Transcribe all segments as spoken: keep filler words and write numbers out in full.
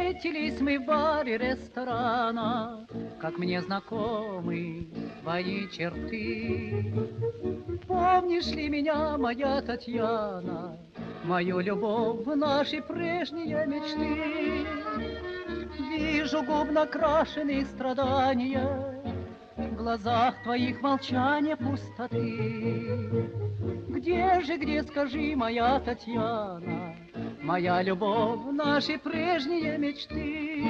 Встретились мы в баре ресторана, как мне знакомы твои черты. Помнишь ли меня, моя Татьяна, мою любовь, наши прежние мечты? Вижу губ накрашенные страдания, в глазах твоих молчания пустоты. Где же, где, скажи, моя Татьяна, моя любовь, наши прежние мечты?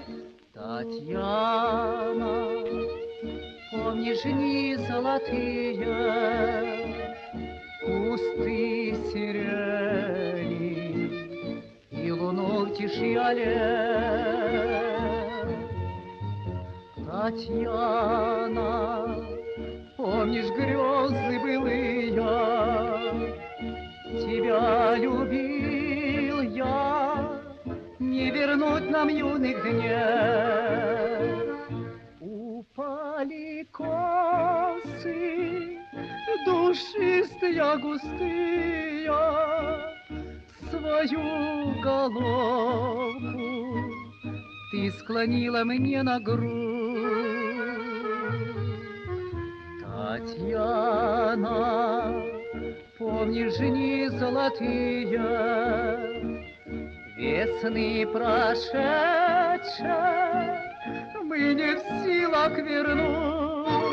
Татьяна, помнишь дни золотые, кусты сирени и луну в тиши аллей? Татьяна, помнишь грезы былые? Тебя любил я, не вернуть нам юных дней. Упали косы, душистые, густые, свою головку ты склонила мне на грудь. Татьяна, помнишь дни золотые, весны прошедшие, мы не в силах вернуть.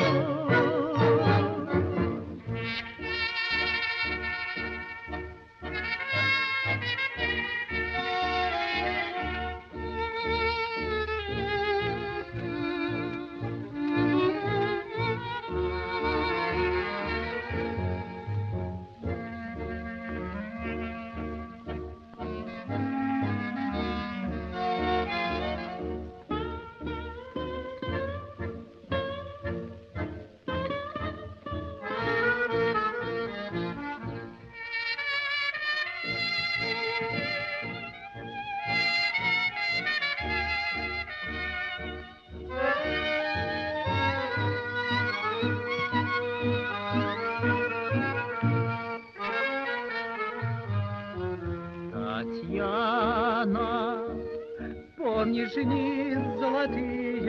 Татьяна, помнишь дни золотые,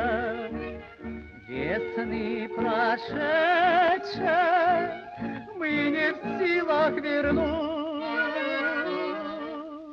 весны прошедшие, мы не в силах вернуть.